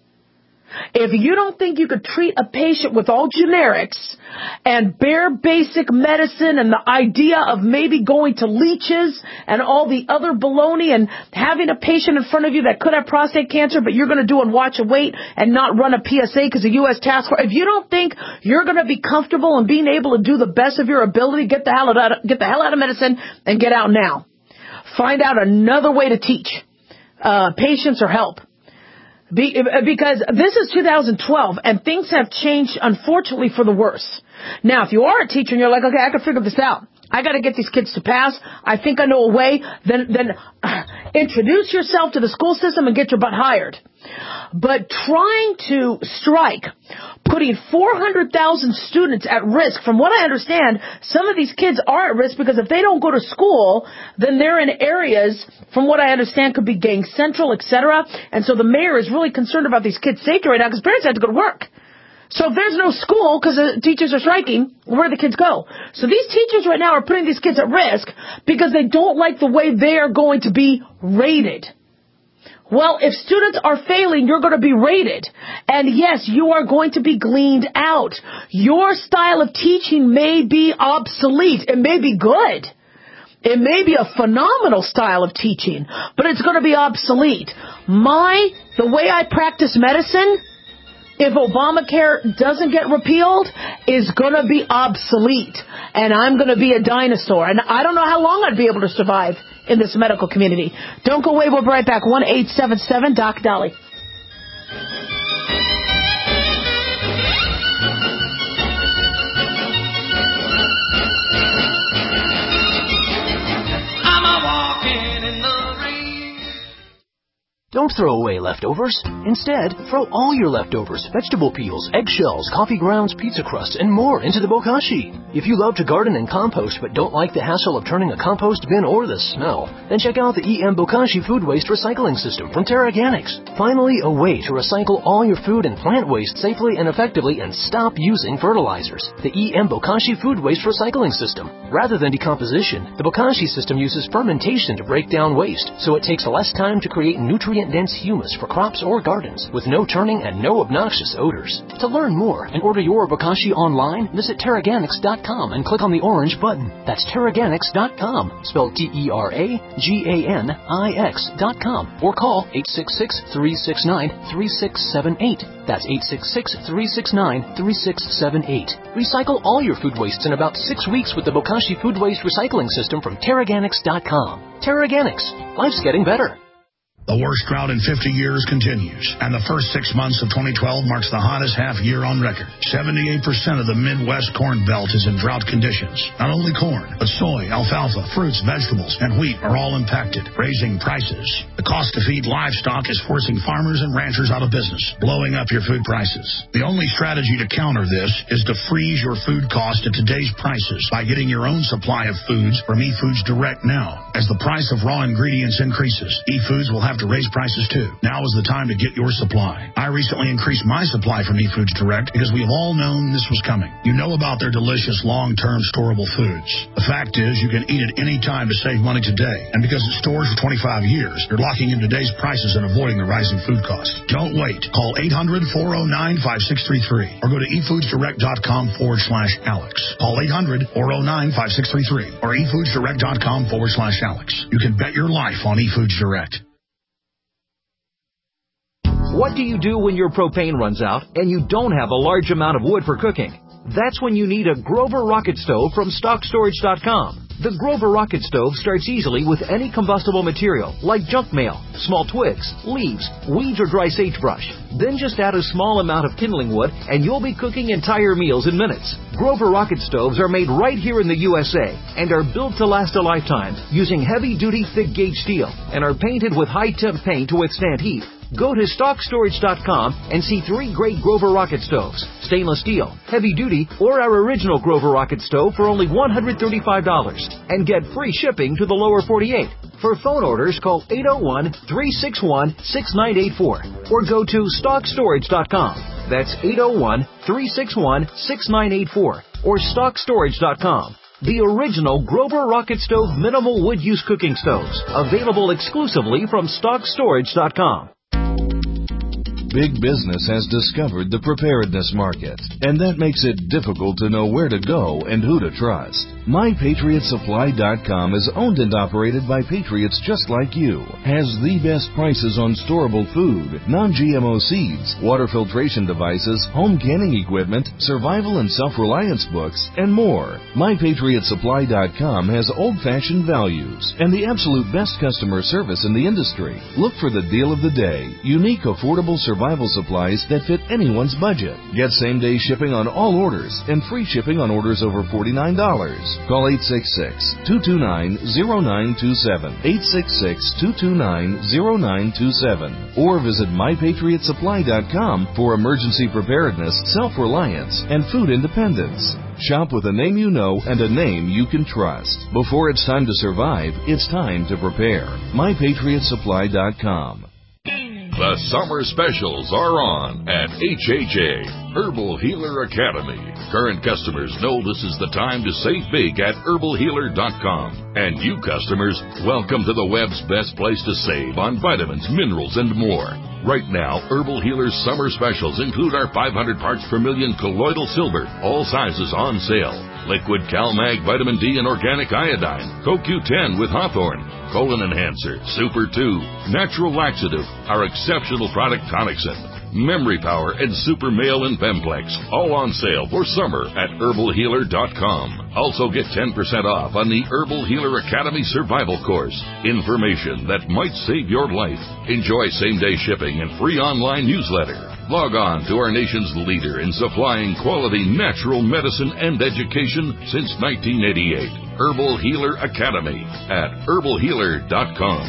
If you don't think you could treat a patient with all generics and bare basic medicine and the idea of maybe going to leeches and all the other baloney and having a patient in front of you that could have prostate cancer, but you're going to do and watch a wait and not run a P S A because the U S task force, if you don't think you're going to be comfortable in being able to do the best of your ability, get the hell out of, get the hell out of medicine and get out now. Find out another way to teach uh, patients or help. Be, because this is two thousand twelve, and things have changed, unfortunately, for the worse. Now, if you are a teacher and you're like, okay, I can figure this out. I got to get these kids to pass. I think I know a way. Then, then uh, introduce yourself to the school system and get your butt hired. But trying to strike, putting four hundred thousand students at risk, from what I understand, some of these kids are at risk because if they don't go to school, then they're in areas, from what I understand, could be gang central, et cetera. And so the mayor is really concerned about these kids' safety right now because parents have to go to work. So if there's no school because the teachers are striking, where do the kids go? So these teachers right now are putting these kids at risk because they don't like the way they are going to be rated. Well, if students are failing, you're going to be rated. And yes, you are going to be gleaned out. Your style of teaching may be obsolete. It may be good. It may be a phenomenal style of teaching, but it's going to be obsolete. My, the way I practice medicine, if Obamacare doesn't get repealed, is going to be obsolete. And I'm going to be a dinosaur. And I don't know how long I'd be able to survive in this medical community. Don't go away. We'll be right back. one eight seven seven Doc Dolly. Don't throw away leftovers. Instead, throw all your leftovers, vegetable peels, eggshells, coffee grounds, pizza crusts, and more into the bokashi. If you love to garden and compost but don't like the hassle of turning a compost bin or the smell, then check out the E M Bokashi Food Waste Recycling System from TerraGanix. Finally, a way to recycle all your food and plant waste safely and effectively and stop using fertilizers. The E M Bokashi Food Waste Recycling System. Rather than decomposition, the Bokashi system uses fermentation to break down waste, so it takes less time to create nutrient-dense humus for crops or gardens, with no turning and no obnoxious odors. To learn more and order your Bokashi online, visit Terraganix dot com and click on the orange button. That's Terraganix dot com, spelled T E R A G A N I X dot com, or call eight six six, three six nine, three six seven eight. That's eight six six, three six nine, three six seven eight. Recycle all your food wastes in about six weeks with the Bokashi Food Waste Recycling System from Terraganix dot com. Terraganix. Life's getting better. The worst drought in fifty years continues, and the first six months of twenty twelve marks the hottest half year on record. seventy-eight percent of the Midwest Corn Belt is in drought conditions. Not only corn, but soy, alfalfa, fruits, vegetables, and wheat are all impacted, raising prices. The cost to feed livestock is forcing farmers and ranchers out of business, blowing up your food prices. The only strategy to counter this is to freeze your food cost at today's prices by getting your own supply of foods from eFoods Direct now. As the price of raw ingredients increases, eFoods will have have to raise prices too. Now is the time to get your supply. I recently increased my supply from eFoods Direct because we have all known this was coming. You know about their delicious long-term storable foods. The fact is you can eat it any time to save money today. And because it stores for twenty-five years, you're locking in today's prices and avoiding the rising food costs. Don't wait. Call eight hundred, four oh nine, five six three three or go to efoodsdirect.com forward slash Alex. Call eight hundred, four oh nine, five six three three or efoodsdirect.com forward slash Alex. You can bet your life on eFoods Direct. What do you do when your propane runs out and you don't have a large amount of wood for cooking? That's when you need a Grover Rocket Stove from stock storage dot com. The Grover Rocket Stove starts easily with any combustible material like junk mail, small twigs, leaves, weeds, or dry sagebrush. Then just add a small amount of kindling wood and you'll be cooking entire meals in minutes. Grover Rocket Stoves are made right here in the U S A and are built to last a lifetime using heavy-duty thick-gauge steel and are painted with high-temp paint to withstand heat. Go to stock storage dot com and see three great Grover Rocket Stoves, stainless steel, heavy duty, or our original Grover Rocket Stove for only one hundred thirty-five dollars and get free shipping to the lower forty-eight. For phone orders, call eight oh one, three six one, six nine eight four or go to stock storage dot com. That's eight oh one, three six one, six nine eight four or stock storage dot com. The original Grover Rocket Stove minimal wood use cooking stoves, available exclusively from stock storage dot com. Big business has discovered the preparedness market, and that makes it difficult to know where to go and who to trust. My Patriot Supply dot com is owned and operated by patriots just like you, has the best prices on storable food, non-G M O seeds, water filtration devices, home canning equipment, survival and self-reliance books, and more. My Patriot Supply dot com has old-fashioned values and the absolute best customer service in the industry. Look for the deal of the day, unique, affordable survival supplies that fit anyone's budget. Get same-day shipping on all orders and free shipping on orders over forty-nine dollars. Call eight six six, two two nine, zero nine two seven, eight six six, two two nine, zero nine two seven, or visit my patriot supply dot com for emergency preparedness, self-reliance, and food independence. Shop with a name you know and a name you can trust. Before it's time to survive, it's time to prepare. my patriot supply dot com. The summer specials are on at H H A, Herbal Healer Academy. Current customers know this is the time to save big at herbal healer dot com. And you customers, welcome to the web's best place to save on vitamins, minerals, and more. Right now, Herbal Healer's summer specials include our five hundred parts per million colloidal silver, all sizes on sale. Liquid CalMag Vitamin D and Organic Iodine, Co Q ten with Hawthorne, Colon Enhancer, Super two, Natural Laxative, our exceptional product Tonicsyn, Memory Power, and Super Male and Bemplex, all on sale for summer at herbal healer dot com. Also get ten percent off on the Herbal Healer Academy Survival Course. Information that might save your life. Enjoy same-day shipping and free online newsletter. Log on to our nation's leader in supplying quality natural medicine and education since nineteen eighty-eight. Herbal Healer Academy at herbal healer dot com.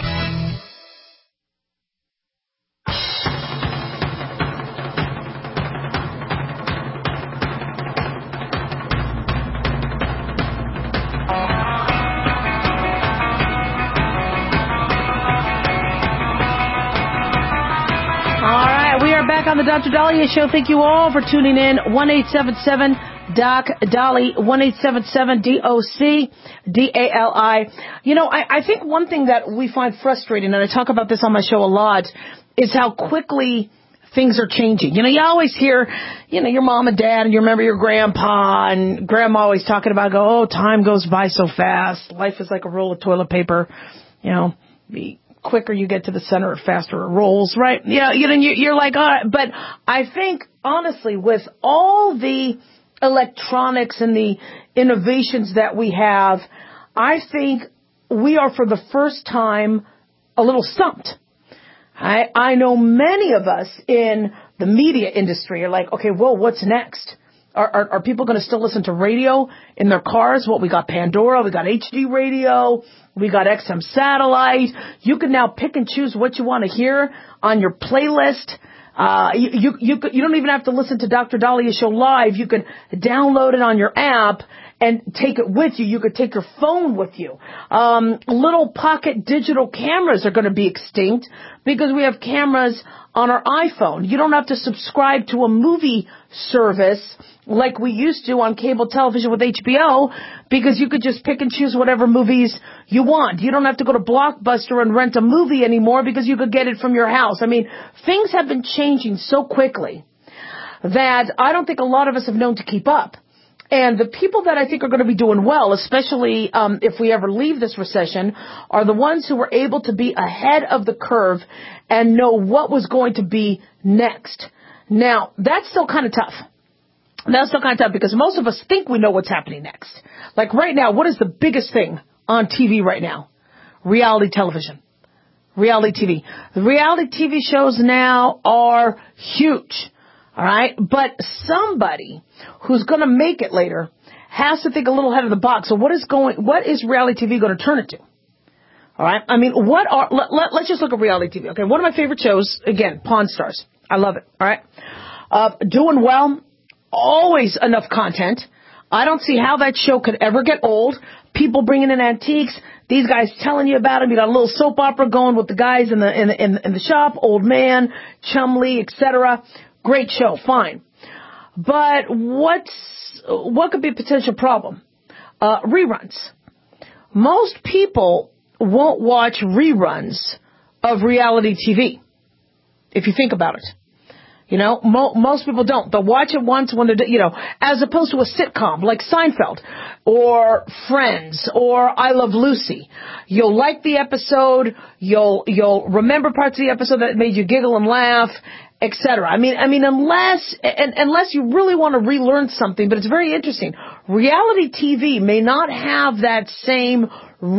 On the Doctor Dahlia Show. Thank you all for tuning in. one eight seven seven Doc Dolly, one eight seven seven D O C D A L I. You know, I, I think one thing that we find frustrating, and I talk about this on my show a lot, is how quickly things are changing. You know, you always hear, you know, your mom and dad, and you remember your grandpa and grandma always talking about, go, oh, time goes by so fast. Life is like a roll of toilet paper. You know, the quicker you get to the center, faster it rolls, right? Yeah, you know, you're like, all right. But I think, honestly, with all the electronics and the innovations that we have, I think we are, for the first time, a little stumped. I, I know many of us in the media industry are like, okay, well, what's next? Are, are, are people going to still listen to radio in their cars? Well, we got Pandora, we got H D radio, we got X M satellite. You can now pick and choose what you want to hear on your playlist. Uh, you, you, you, you don't even have to listen to Doctor Dahlia Show live. You can download it on your app and take it with you. You could take your phone with you. Um, little pocket digital cameras are going to be extinct because we have cameras on our iPhone. You don't have to subscribe to a movie service like we used to on cable television with H B O because you could just pick and choose whatever movies you want. You don't have to go to Blockbuster and rent a movie anymore because you could get it from your house. I mean, things have been changing so quickly that I don't think a lot of us have known to keep up. And the people that I think are going to be doing well, especially um, if we ever leave this recession, are the ones who were able to be ahead of the curve and know what was going to be next. Now, that's still kind of tough. That's still kind of tough because most of us think we know what's happening next. Like right now, what is the biggest thing on T V right now? Reality television. Reality T V. The reality T V shows now are huge. All right. But somebody who's going to make it later has to think a little ahead of the box. So what is going, what is reality T V going to turn into? All right. I mean, what are, let, let, let's just look at reality T V. Okay. One of my favorite shows, again, Pawn Stars. I love it. All right. Uh, doing well. Always enough content. I don't see how that show could ever get old. People bringing in antiques. These guys telling you about them. You got a little soap opera going with the guys in the, in the, in the, in the shop. Old Man, Chumley, et cetera. Great show. Fine. But what's, what could be a potential problem? Uh, reruns. Most people won't watch reruns of reality T V. If you think about it. You know, mo- most people don't. They'll watch it once when they're, you know, as opposed to a sitcom like Seinfeld or Friends or I Love Lucy. You'll like the episode. You'll, you'll remember parts of the episode that made you giggle and laugh, et cetera. I mean, I mean, unless, and, unless you really want to relearn something, but it's very interesting. Reality T V may not have that same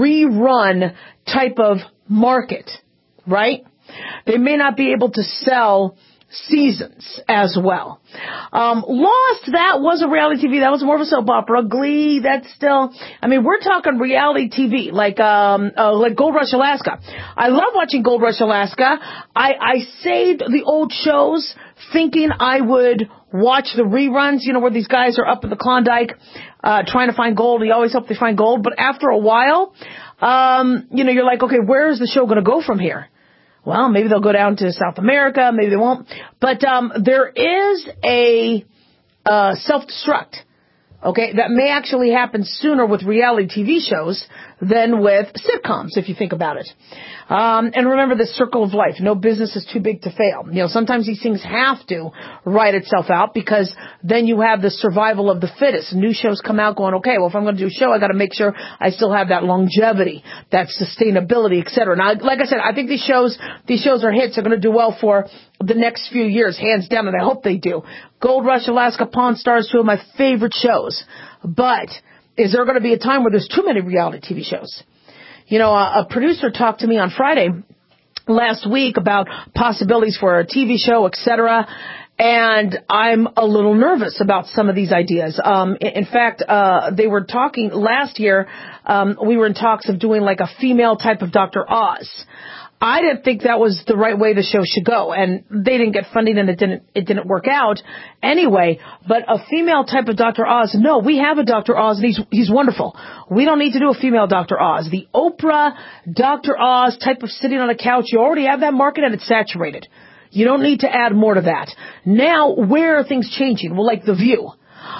rerun type of market, right? They may not be able to sell seasons as well. Um, Lost, that was a reality T V. That was more of a soap opera. Glee, that's still, I mean, we're talking reality T V, like, um, uh, like Gold Rush Alaska. I love watching Gold Rush Alaska. I, I saved the old shows thinking I would watch the reruns, you know, where these guys are up in the Klondike, uh, trying to find gold. You always hope they find gold. But after a while, um, you know, you're like, okay, where is the show going to go from here? Well, maybe they'll go down to South America. Maybe they won't. But um, there is a uh, self-destruct, okay, that may actually happen sooner with reality T V shows than with sitcoms, if you think about it. Um, and remember the circle of life. No business is too big to fail. You know, sometimes these things have to write itself out because then you have the survival of the fittest. New shows come out going, okay, well, if I'm going to do a show, I got to make sure I still have that longevity, that sustainability, et cetera. Now, like I said, I think these shows, these shows are hits. They're going to do well for the next few years, hands down, and I hope they do. Gold Rush, Alaska, Pawn Stars, two of my favorite shows. But is there going to be a time where there's too many reality T V shows? You know, a, a producer talked to me on Friday last week about possibilities for a T V show, et cetera. And I'm a little nervous about some of these ideas. Um, in, in fact, uh, they were talking last year. Um, we were in talks of doing like a female type of Doctor Oz. I didn't think that was the right way the show should go, and they didn't get funding, and it didn't it didn't work out anyway. But a female type of Doctor Oz, no, we have a Doctor Oz, and he's he's wonderful. We don't need to do a female Doctor Oz. The Oprah Doctor Oz type of sitting on a couch, you already have that market, and it's saturated. You don't need to add more to that. Now, where are things changing? Well, like The View.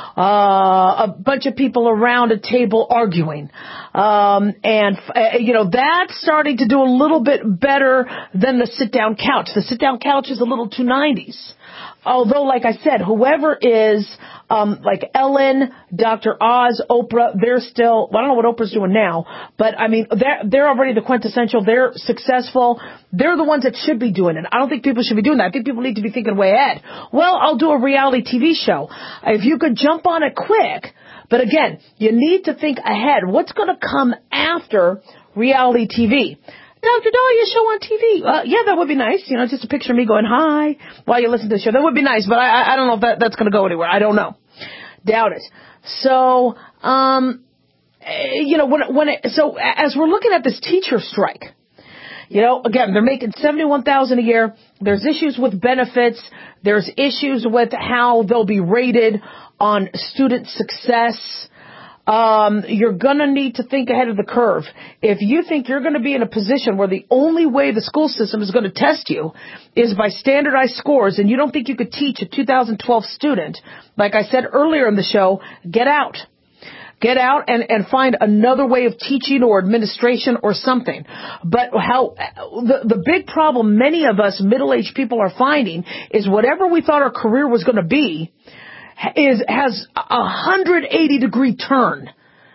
Uh, a bunch of people around a table arguing. Um, and, uh, you know, that's starting to do a little bit better than the sit-down couch. The sit-down couch is a little too nineties. Although, like I said, whoever is, um, like Ellen, Doctor Oz, Oprah, they're still, well, I don't know what Oprah's doing now, but I mean, they're, they're already the quintessential, they're successful, they're the ones that should be doing it. I don't think people should be doing that. I think people need to be thinking way ahead. Well, I'll do a reality T V show. If you could jump on it quick, but again, you need to think ahead. What's going to come after reality T V? Doctor Dahlia show on T V. Uh, yeah, that would be nice. You know, just a picture of me going, hi, while you listen to the show. That would be nice, but I, I don't know if that, that's going to go anywhere. I don't know. Doubt it. So, um, you know, when, when it, so as we're looking at this teacher strike, you know, again, they're making seventy-one thousand dollars a year. There's issues with benefits. There's issues with how they'll be rated on student success. Um, you're going to need to think ahead of the curve. If you think you're going to be in a position where the only way the school system is going to test you is by standardized scores, and you don't think you could teach a two thousand twelve student, like I said earlier in the show, get out. Get out and, and find another way of teaching or administration or something. But how the, the big problem many of us middle-aged people are finding is whatever we thought our career was going to be is has a one hundred eighty degree turn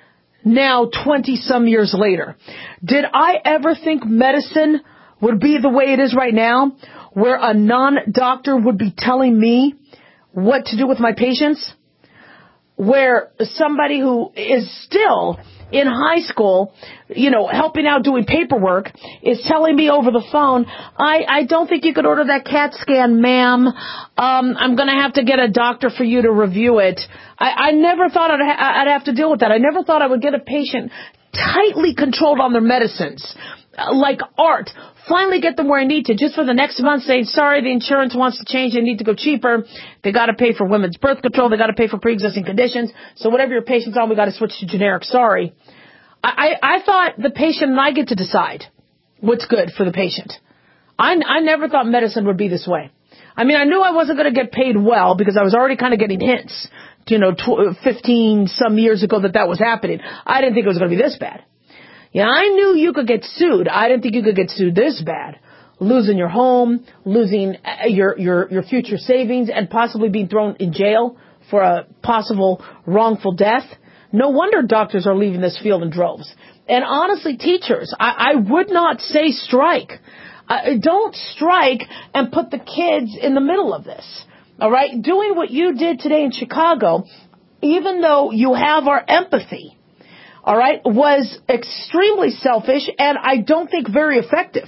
now twenty-some years later. Did I ever think medicine would be the way it is right now, where a non-doctor would be telling me what to do with my patients? Where somebody who is still in high school, you know, helping out doing paperwork, is telling me over the phone, I, I don't think you could order that CAT scan, ma'am. Um, I'm going to have to get a doctor for you to review it. I, I never thought I'd, ha- I'd have to deal with that. I never thought I would get a patient tightly controlled on their medicines, like art. Finally get them where I need to, just for the next month saying, sorry, the insurance wants to change, they need to go cheaper. They got to pay for women's birth control, they got to pay for pre-existing conditions. So whatever your patient's on, we got to switch to generic, sorry. I, I, I thought the patient and I get to decide what's good for the patient. I, I never thought medicine would be this way. I mean, I knew I wasn't going to get paid well because I was already kind of getting hints, you know, tw- fifteen some years ago that that was happening. I didn't think it was going to be this bad. Yeah, I knew you could get sued. I didn't think you could get sued this bad. Losing your home, losing your, your, your future savings, and possibly being thrown in jail for a possible wrongful death. No wonder doctors are leaving this field in droves. And honestly, teachers, I, I would not say strike. Uh, don't strike and put the kids in the middle of this. All right? Doing what you did today in Chicago, even though you have our empathy, all right, was extremely selfish and I don't think very effective.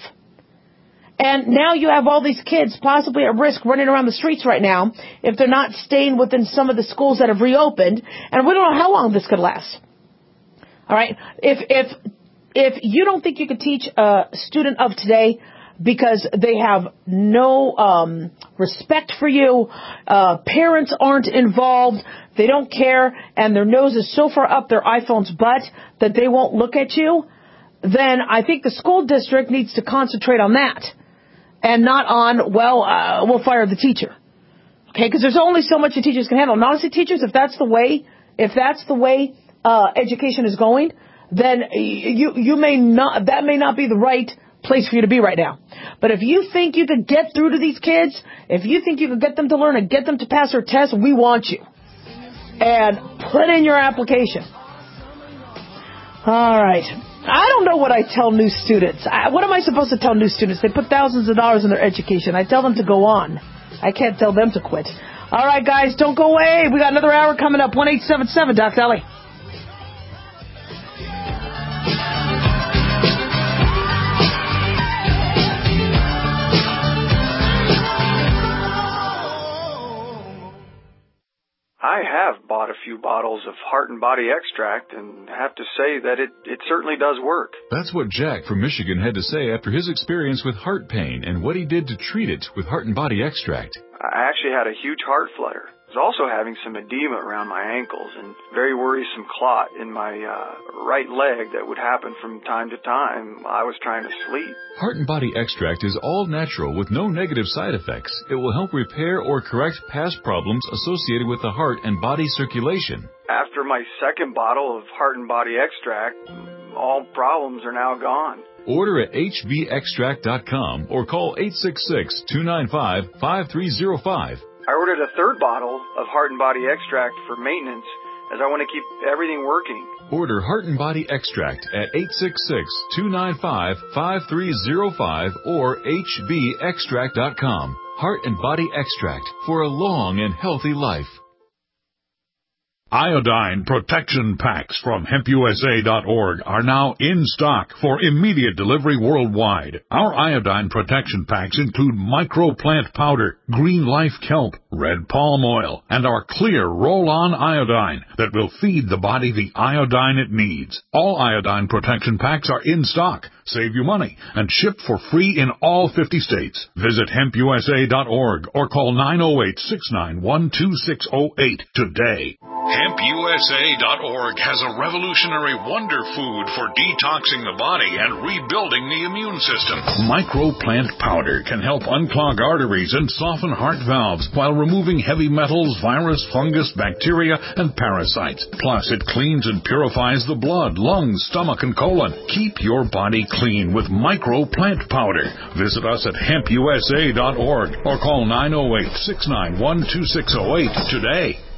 And now you have all these kids possibly at risk running around the streets right now if they're not staying within some of the schools that have reopened. And we don't know how long this could last. All right, if if if you don't think you could teach a student of today because they have no um, respect for you, uh, parents aren't involved, they don't care, and their nose is so far up their iPhone's butt that they won't look at you, then I think the school district needs to concentrate on that and not on, well, uh, we'll fire the teacher. Okay, because there's only so much the teachers can handle. And honestly, teachers, if that's the way, if that's the way uh, education is going, then you you may not, that may not be the right place for you to be right now. But if you think you could get through to these kids, if you think you could get them to learn and get them to pass their tests, we want you. And put in your application. All right. I don't know what I tell new students. I, what am I supposed to tell new students? They put thousands of dollars in their education. I tell them to go on. I can't tell them to quit. All right, guys, don't go away. We got another hour coming up. one eight seven seven, Doc Ellie. I have bought a few bottles of Heart and Body Extract and have to say that it, it certainly does work. That's what Jack from Michigan had to say after his experience with heart pain and what he did to treat it with Heart and Body Extract. I actually had a huge heart flutter. I was also having some edema around my ankles and very worrisome clot in my uh, right leg that would happen from time to time. I was trying to sleep. Heart and Body Extract is all natural with no negative side effects. It will help repair or correct past problems associated with the heart and body circulation. After my second bottle of Heart and Body Extract, all problems are now gone. Order at H B extract dot com or call eight six six, two nine five, five three zero five. I ordered a third bottle of Heart and Body Extract for maintenance as I want to keep everything working. Order Heart and Body Extract at eight six six, two nine five, five three zero five or H B extract dot com. Heart and Body Extract for a long and healthy life. Iodine protection packs from hemp U S A dot org are now in stock for immediate delivery worldwide. Our iodine protection packs include microplant powder, green life kelp, red palm oil, and our clear roll-on iodine that will feed the body the iodine it needs. All iodine protection packs are in stock, save you money, and ship for free in all fifty states. Visit hemp U S A dot org or call nine oh eight, six nine one, two six oh eight today. hemp U S A dot org has a revolutionary wonder food for detoxing the body and rebuilding the immune system. Microplant powder can help unclog arteries and soften heart valves while removing heavy metals, virus, fungus, bacteria, and parasites. Plus, it cleans and purifies the blood, lungs, stomach, and colon. Keep your body clean with Microplant powder. Visit us at hemp U S A dot org or call nine oh eight, six nine one, two six oh eight today.